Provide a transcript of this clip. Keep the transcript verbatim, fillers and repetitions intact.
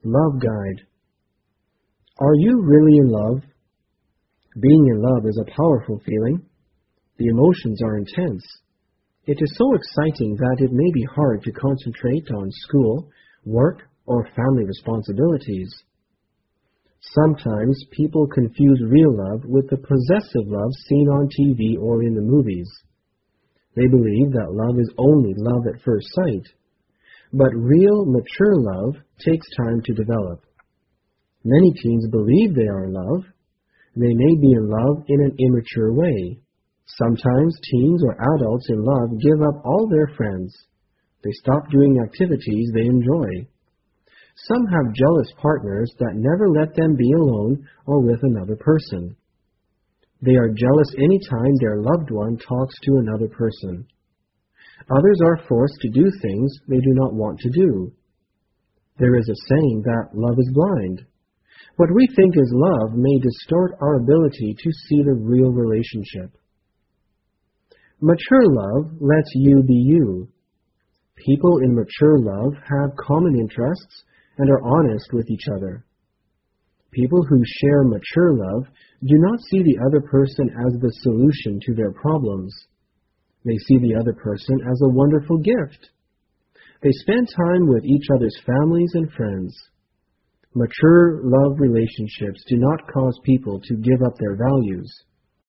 Love Guide. Are you really in love? Being in love is a powerful feeling. The emotions are intense. It is so exciting that it may be hard to concentrate on school, work, or family responsibilities. Sometimes people confuse real love with the possessive love seen on T V or in the movies. They believe that love is only love at first sight. But real, mature love takes time to develop. Many teens believe they are in love. They may be in love in an immature way. Sometimes teens or adults in love give up all their friends. They stop doing activities they enjoy. Some have jealous partners that never let them be alone or with another person. They are jealous any time their loved one talks to another person. Others are forced to do things they do not want to do. There is a saying that love is blind. What we think is love may distort our ability to see the real relationship. Mature love lets you be you. People in mature love have common interests and are honest with each other. People who share mature love do not see the other person as the solution to their problems. They see the other person as a wonderful gift. They spend time with each other's families and friends. Mature love relationships do not cause people to give up their values.